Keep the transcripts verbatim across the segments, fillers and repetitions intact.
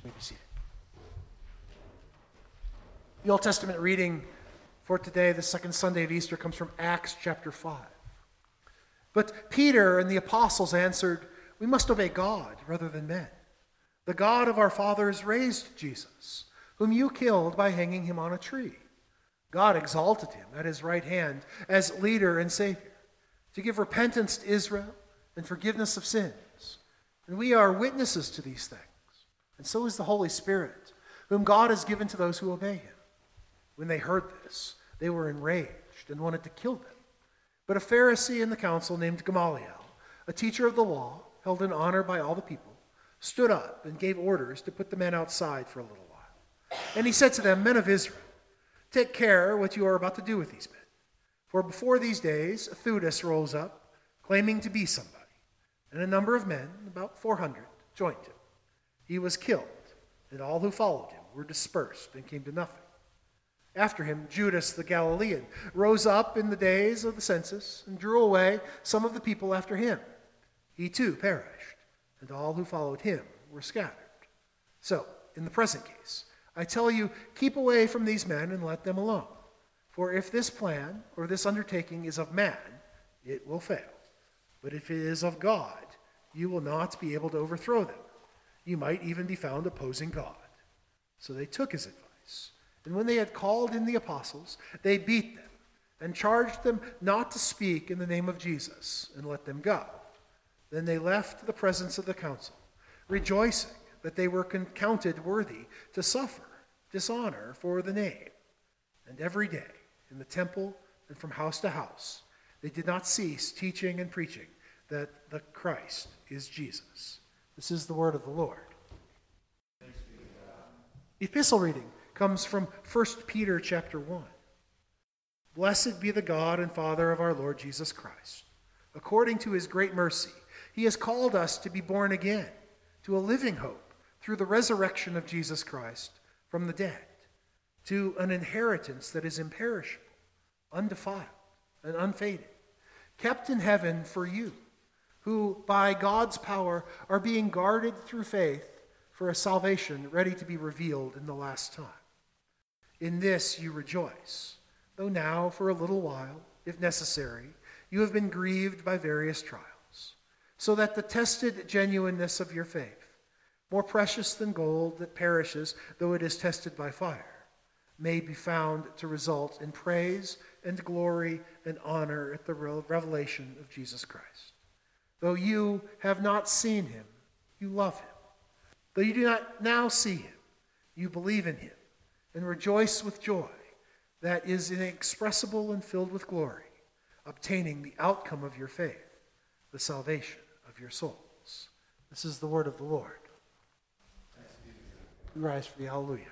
You may be seated. The Old Testament reading for today, the second Sunday of Easter, comes from Acts chapter five. But Peter and the apostles answered, "We must obey God rather than men. The God of our fathers raised Jesus, whom you killed by hanging him on a tree. God exalted him at his right hand as leader and Savior, to give repentance to Israel and forgiveness of sins. And we are witnesses to these things. And so is the Holy Spirit, whom God has given to those who obey him." When they heard this, they were enraged and wanted to kill them. But a Pharisee in the council named Gamaliel, a teacher of the law, held in honor by all the people, stood up and gave orders to put the men outside for a little while. And he said to them, "Men of Israel, take care what you are about to do with these men. For before these days, Theudas rose up, claiming to be somebody, and a number of men, about four hundred, joined him. He was killed, and all who followed him were dispersed and came to nothing. After him, Judas the Galilean rose up in the days of the census and drew away some of the people after him. He too perished, and all who followed him were scattered. So, in the present case, I tell you, keep away from these men and let them alone. For if this plan or this undertaking is of man, it will fail. But if it is of God, you will not be able to overthrow them. You might even be found opposing God." So they took his advice. And when they had called in the apostles, they beat them and charged them not to speak in the name of Jesus and let them go. Then they left the presence of the council, rejoicing that they were counted worthy to suffer dishonor for the name. And every day in the temple and from house to house, they did not cease teaching and preaching that the Christ is Jesus. This is the word of the Lord. The epistle reading comes from First Peter chapter one. "Blessed be the God and Father of our Lord Jesus Christ. According to his great mercy, he has called us to be born again to a living hope through the resurrection of Jesus Christ from the dead, to an inheritance that is imperishable, undefiled, and unfading, kept in heaven for you, who by God's power are being guarded through faith for a salvation ready to be revealed in the last time. In this you rejoice, though now for a little while, if necessary, you have been grieved by various trials, so that the tested genuineness of your faith, more precious than gold that perishes though it is tested by fire, may be found to result in praise and glory and honor at the revelation of Jesus Christ. Though you have not seen him, you love him. Though you do not now see him, you believe in him and rejoice with joy that is inexpressible and filled with glory, obtaining the outcome of your faith, the salvation of your souls." This is the word of the Lord. We rise for the Hallelujah.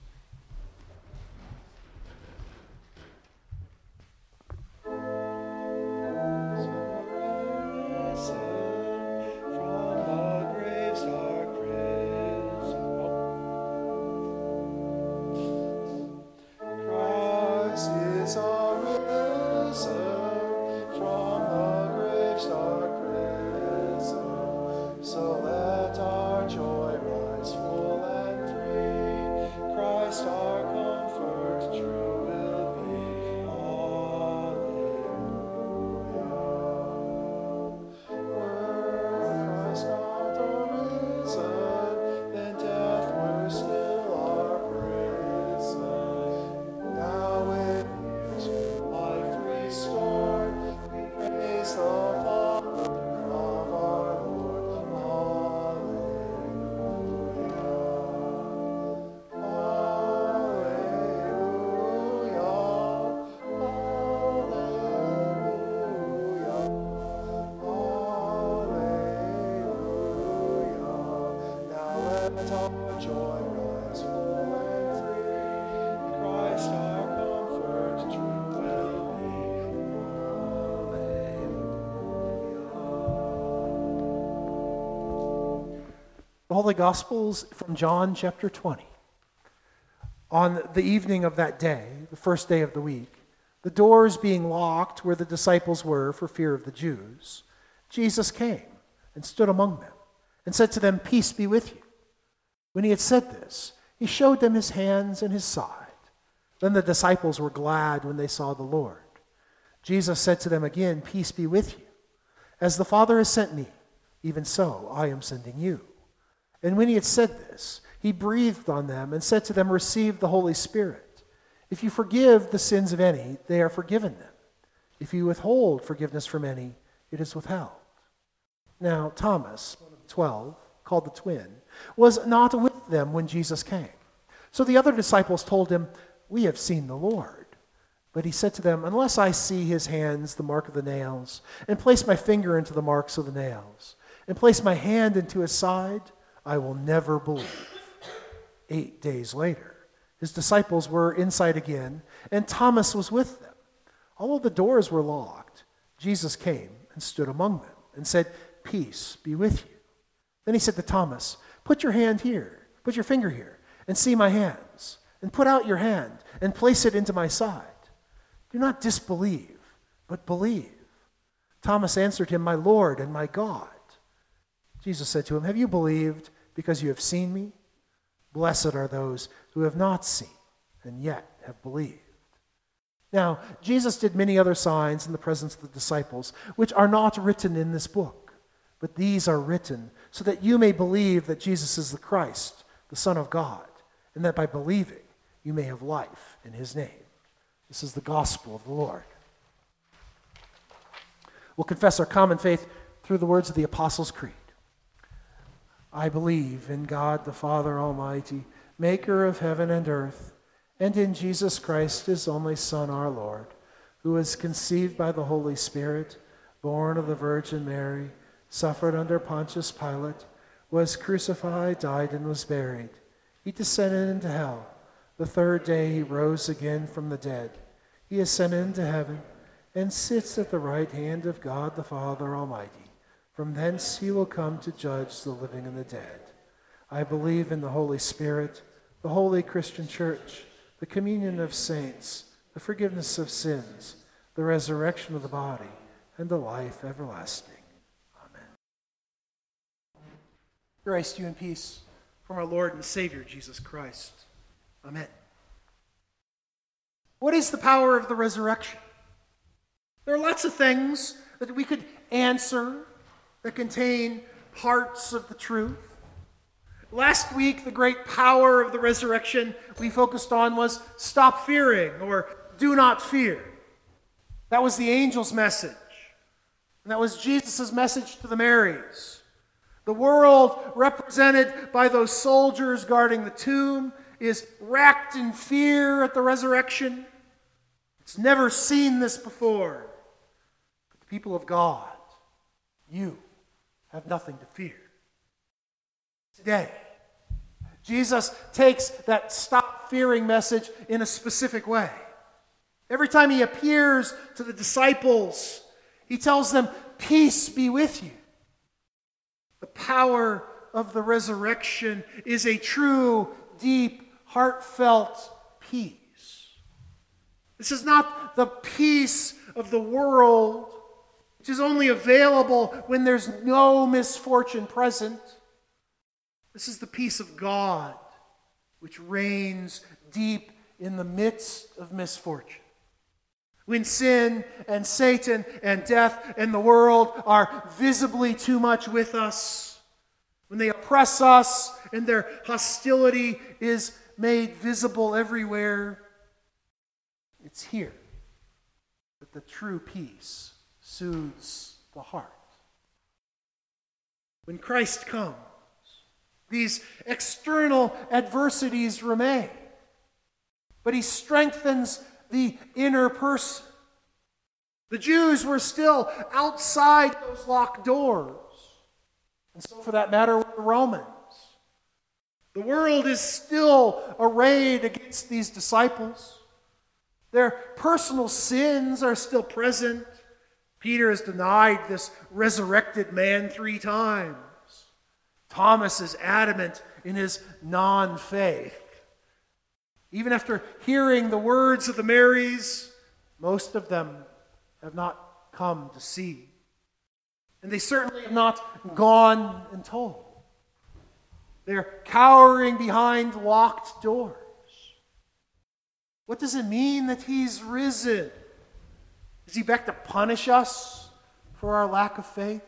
The Holy Gospels from John chapter twenty. On the evening of that day, the first day of the week, the doors being locked where the disciples were for fear of the Jews, Jesus came and stood among them and said to them, "Peace be with you." When he had said this, he showed them his hands and his side. Then the disciples were glad when they saw the Lord. Jesus said to them again, "Peace be with you. As the Father has sent me, even so I am sending you." And when he had said this, he breathed on them and said to them, "Receive the Holy Spirit. If you forgive the sins of any, they are forgiven them. If you withhold forgiveness from any, it is withheld." Now Thomas, one of the twelve, called the twin, was not with them when Jesus came. So the other disciples told him, "We have seen the Lord." But he said to them, "Unless I see his hands, the mark of the nails, and place my finger into the marks of the nails, and place my hand into his side, I will never believe." Eight days later, his disciples were inside again, and Thomas was with them. Although the doors were locked, Jesus came and stood among them and said, "Peace be with you." Then he said to Thomas, "Put your hand here, put your finger here, and see my hands, and put out your hand and place it into my side. Do not disbelieve, but believe." Thomas answered him, "My Lord and my God." Jesus said to him, "Have you believed because you have seen me? Blessed are those who have not seen and yet have believed." Now, Jesus did many other signs in the presence of the disciples, which are not written in this book, but these are written so that you may believe that Jesus is the Christ, the Son of God, and that by believing you may have life in his name. This is the gospel of the Lord. We'll confess our common faith through the words of the Apostles' Creed. I believe in God the Father Almighty, maker of heaven and earth, and in Jesus Christ, his only Son, our Lord, who was conceived by the Holy Spirit, born of the Virgin Mary, suffered under Pontius Pilate, was crucified, died, and was buried. He descended into hell. The third day he rose again from the dead. He ascended into heaven and sits at the right hand of God the Father Almighty. From thence he will come to judge the living and the dead. I believe in the Holy Spirit, the holy Christian church, the communion of saints, the forgiveness of sins, the resurrection of the body, and the life everlasting. Amen. Grace to you and peace from our Lord and Savior, Jesus Christ. Amen. What is the power of the resurrection? There are lots of things that we could answer that contain parts of the truth. Last week, the great power of the resurrection we focused on was stop fearing, or do not fear. That was the angel's message. And that was Jesus' message to the Marys. The world, represented by those soldiers guarding the tomb, is racked in fear at the resurrection. It's never seen this before. But the people of God, you have nothing to fear. Today, Jesus takes that stop fearing message in a specific way. Every time he appears to the disciples, he tells them, "Peace be with you." The power of the resurrection is a true, deep, heartfelt peace. This is not the peace of the world, which is only available when there's no misfortune present. This is the peace of God, which reigns deep in the midst of misfortune. When sin and Satan and death and the world are visibly too much with us, when they oppress us and their hostility is made visible everywhere, it's here that the true peace soothes the heart. When Christ comes, these external adversities remain, but he strengthens the inner person. The Jews were still outside those locked doors, and so for that matter were the Romans. The world is still arrayed against these disciples. Their personal sins are still present. Peter has denied this resurrected man three times. Thomas is adamant in his non-faith. Even after hearing the words of the Marys, most of them have not come to see. And they certainly have not gone and told. They're cowering behind locked doors. What does it mean that he's risen? Is he back to punish us for our lack of faith?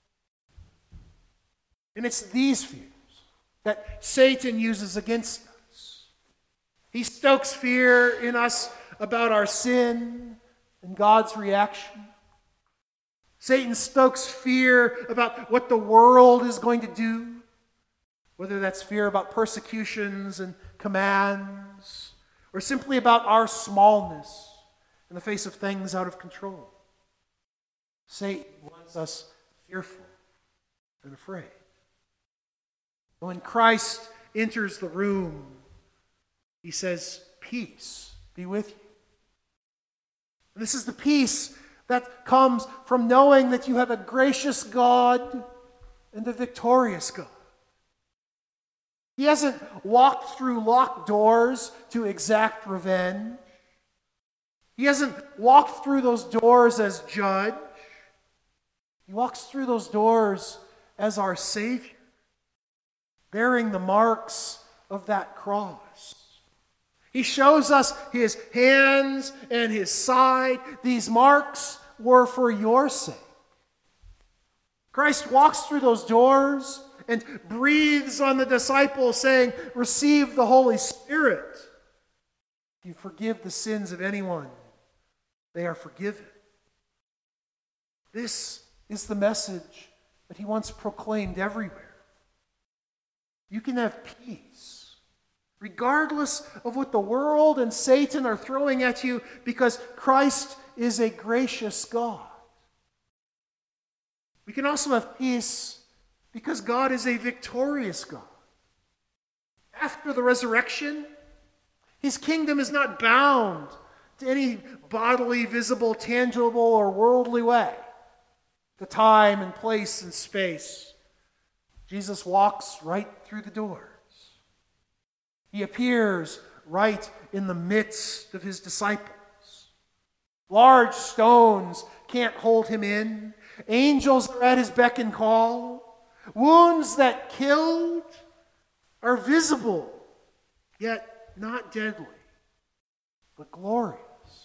And it's these fears that Satan uses against us. He stokes fear in us about our sin and God's reaction. Satan stokes fear about what the world is going to do, whether that's fear about persecutions and commands, or simply about our smallness in the face of things out of control. Satan wants us fearful and afraid. When Christ enters the room, he says, "Peace be with you." And this is the peace that comes from knowing that you have a gracious God and a victorious God. He hasn't walked through locked doors to exact revenge. He hasn't walked through those doors as judge. He walks through those doors as our Savior, bearing the marks of that cross. He shows us his hands and his side. These marks were for your sake. Christ walks through those doors and breathes on the disciples, saying, "Receive the Holy Spirit. If you forgive the sins of anyone, they are forgiven." This is the message that he once proclaimed everywhere. You can have peace, regardless of what the world and Satan are throwing at you, because Christ is a gracious God. We can also have peace because God is a victorious God. After the resurrection, his kingdom is not bound to any bodily, visible, tangible, or worldly way, the time and place and space. Jesus walks right through the doors. He appears right in the midst of his disciples. Large stones can't hold him in. Angels are at his beck and call. Wounds that killed are visible, yet not deadly, but glorious.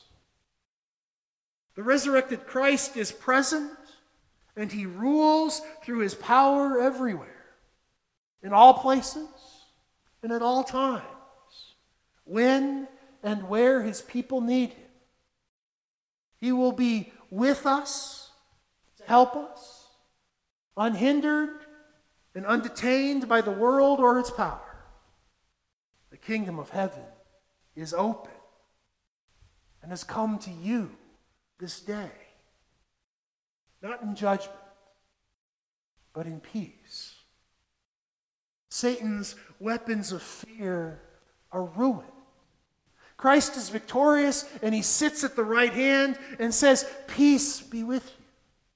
The resurrected Christ is present, and he rules through his power everywhere, in all places and at all times, when and where his people need him. He will be with us to help us, unhindered and undetained by the world or its power. The kingdom of heaven is open and has come to you this day, not in judgment, but in peace. Satan's weapons of fear are ruined. Christ is victorious, and he sits at the right hand and says, "Peace be with you."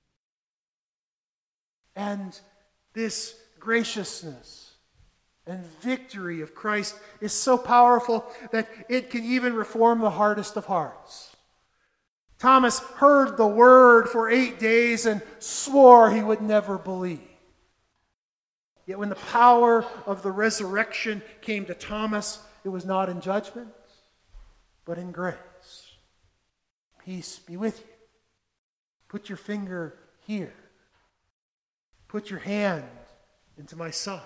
And this graciousness and victory of Christ is so powerful that it can even reform the hardest of hearts. Thomas heard the word for eight days and swore he would never believe. Yet when the power of the resurrection came to Thomas, it was not in judgment, but in grace. Peace be with you. Put your finger here. Put your hand into my side.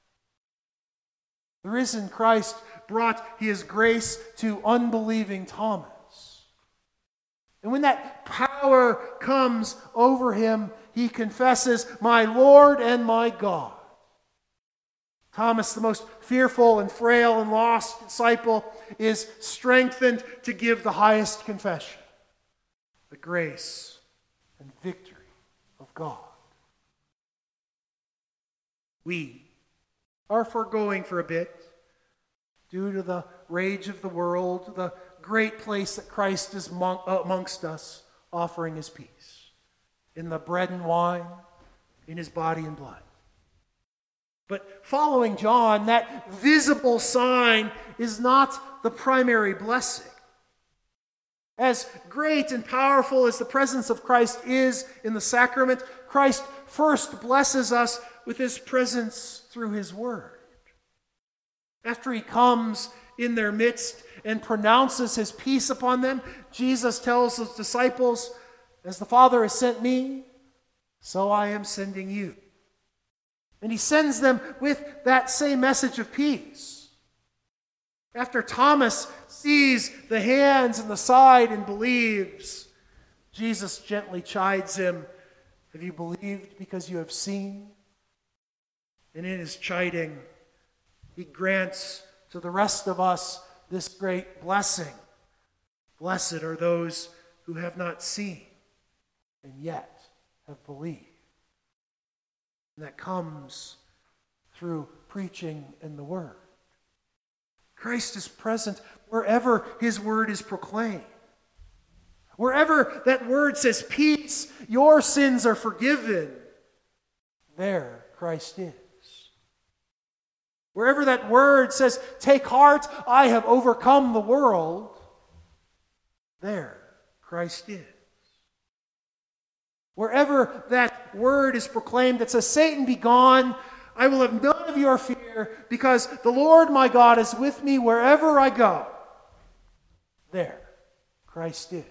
The risen Christ brought his grace to unbelieving Thomas. And when that power comes over him, he confesses, "My Lord and my God." Thomas, the most fearful and frail and lost disciple, is strengthened to give the highest confession, the grace and victory of God. We are foregoing for a bit, due to the rage of the world, the great place that Christ is amongst us, offering his peace in the bread and wine, in his body and blood. But following John, that visible sign is not the primary blessing. As great and powerful as the presence of Christ is in the sacrament, Christ first blesses us with his presence through his word. After he comes in their midst and pronounces his peace upon them, Jesus tells his disciples, "As the Father has sent me, so I am sending you." And he sends them with that same message of peace. After Thomas sees the hands and the side and believes, Jesus gently chides him, "Have you believed because you have seen?" And in his chiding, he grants to the rest of us this great blessing. Blessed are those who have not seen and yet have believed. And that comes through preaching in the Word. Christ is present wherever his word is proclaimed. Wherever that word says, "Peace, your sins are forgiven," there Christ is. Wherever that word says, "Take heart, I have overcome the world," there Christ is. Wherever that word is proclaimed that says, "Satan, be gone, I will have none of your fear, because the Lord my God is with me wherever I go," there Christ is.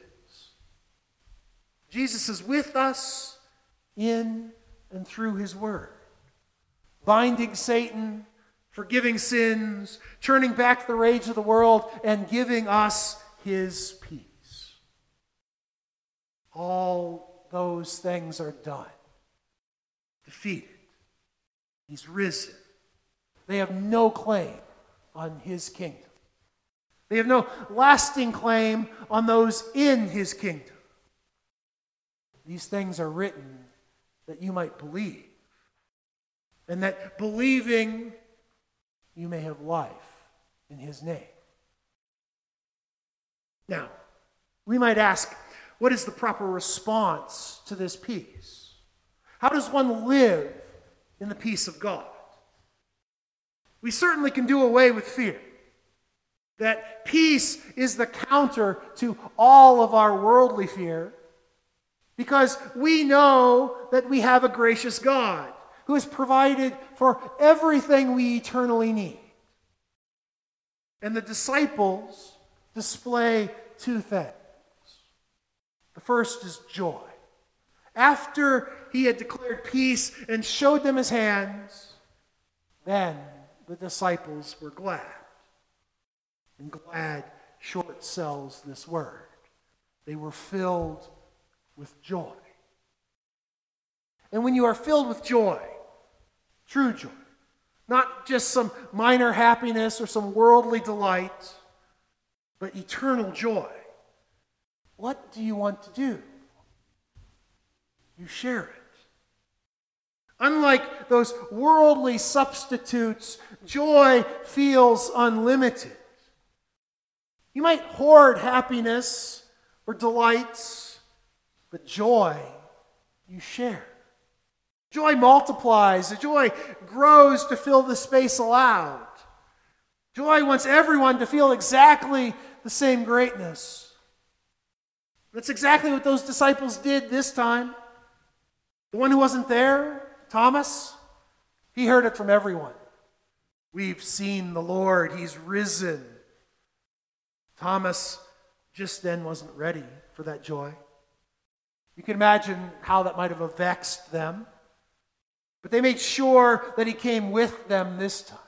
Jesus is with us in and through his word, binding Satan, forgiving sins, turning back the rage of the world, and giving us his peace. All those things are done, defeated. He's risen. They have no claim on his kingdom. They have no lasting claim on those in his kingdom. These things are written that you might believe, and that believing you may have life in his name. Now, we might ask, what is the proper response to this peace? How does one live in the peace of God? We certainly can do away with fear. That peace is the counter to all of our worldly fear, because we know that we have a gracious God who has provided for everything we eternally need. And the disciples display two things. The first is joy. After he had declared peace and showed them his hands, then the disciples were glad. And glad short sells this word. They were filled with joy. And when you are filled with joy, true joy, not just some minor happiness or some worldly delight, but eternal joy, what do you want to do? You share it. Unlike those worldly substitutes, joy feels unlimited. You might hoard happiness or delights, but joy you share. Joy multiplies. The joy grows to fill the space allowed. Joy wants everyone to feel exactly the same greatness. That's exactly what those disciples did this time. The one who wasn't there, Thomas, he heard it from everyone. We've seen the Lord. He's risen. Thomas just then wasn't ready for that joy. You can imagine how that might have vexed them. But they made sure that he came with them this time.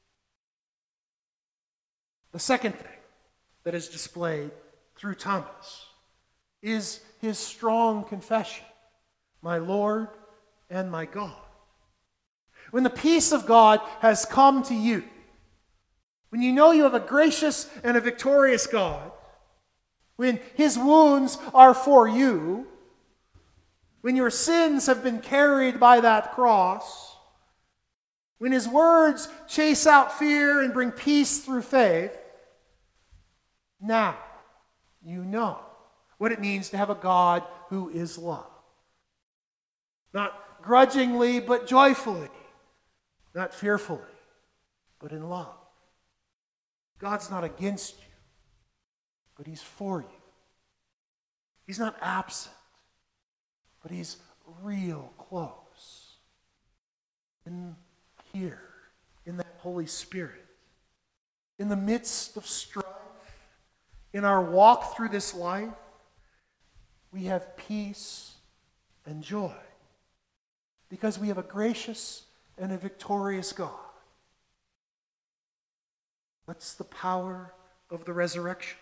The second thing that is displayed through Thomas is his strong confession, "My Lord and my God." When the peace of God has come to you, when you know you have a gracious and a victorious God, when his wounds are for you, when your sins have been carried by that cross, when his words chase out fear and bring peace through faith, now you know what it means to have a God who is love. Not grudgingly, but joyfully. Not fearfully, but in love. God's not against you, but he's for you. He's not absent, but he's real close. In here, in that Holy Spirit. in the midst of strife, in our walk through this life, we have peace and joy because we have a gracious and a victorious God. What's the power of the resurrection?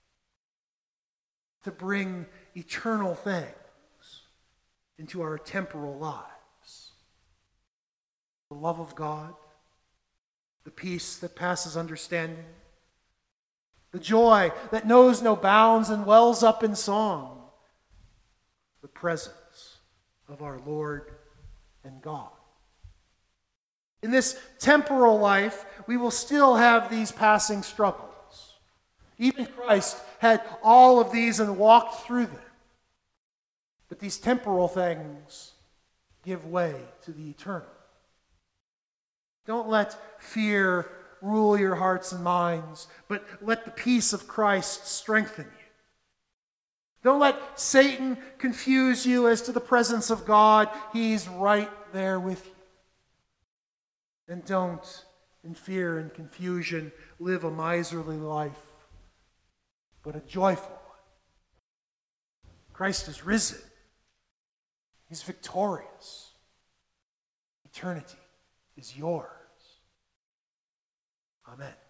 To bring eternal things into our temporal lives. The love of God, the peace that passes understanding, the joy that knows no bounds and wells up in song, the presence of our Lord and God. In this temporal life, we will still have these passing struggles. Even Christ had all of these and walked through them. But these temporal things give way to the eternal. Don't let fear rule your hearts and minds, but let the peace of Christ strengthen you. Don't let Satan confuse you as to the presence of God. He's right there with you. And don't, in fear and confusion, live a miserly life, but a joyful one. Christ is risen. He's victorious. Eternity is yours. Amen.